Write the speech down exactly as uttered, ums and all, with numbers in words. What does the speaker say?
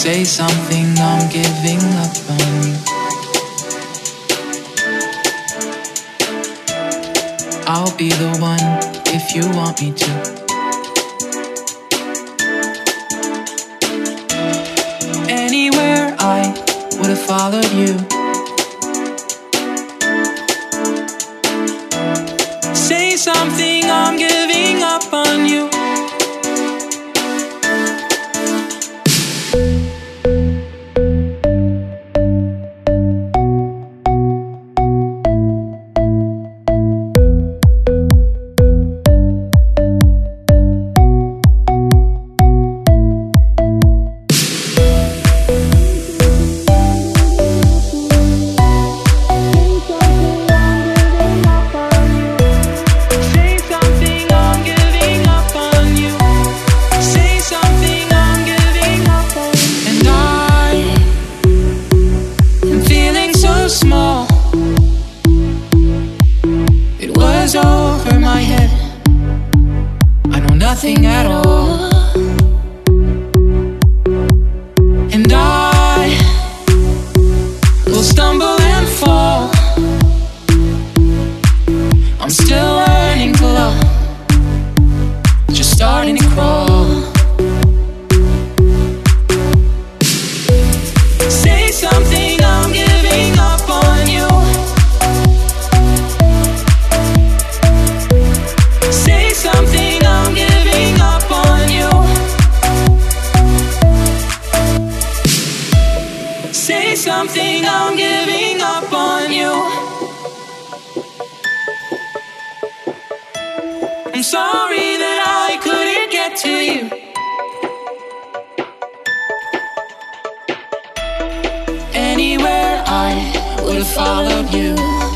Say something, I'm giving up on you. I'll be the one if you want me to. Anywhere I would have followed you. Say something, I'm giving up on you. Nothing at all. And I will stumble and fall. I'm still learning to love, just starting to crawl. Say something, I'm giving up on you. Say something, I'm giving up on you. Say something, I'm giving up on you. I'm sorry that I couldn't get to you. Anywhere I would have followed you.